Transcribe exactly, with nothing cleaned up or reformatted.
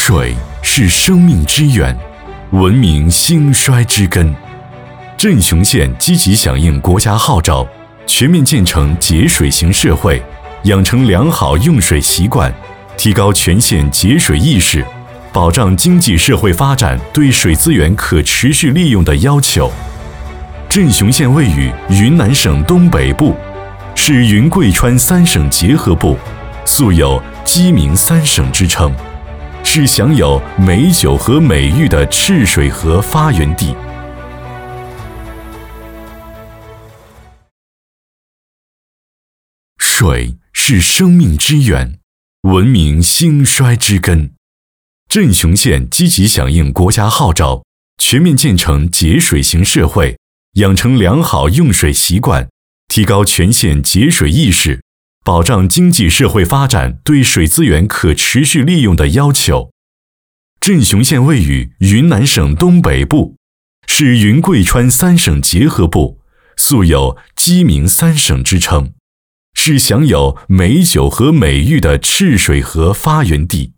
水是生命之源，文明兴衰之根。镇雄县积极响应国家号召，全面建成节水型社会，养成良好用水习惯，提高全县节水意识，保障经济社会发展对水资源可持续利用的要求。镇雄县位于云南省东北部，是云贵川三省结合部，素有鸡鸣三省之称，是享有美酒和美誉的赤水河发源地。水是生命之源，文明兴衰之根。镇雄县积极响应国家号召，全面建成节水型社会，养成良好用水习惯，提高全县节水意识，保障经济社会发展对水资源可持续利用的要求。镇雄县位于云南省东北部，是云贵川三省结合部，素有鸡鸣三省之称，是享有美酒和美誉的赤水河发源地。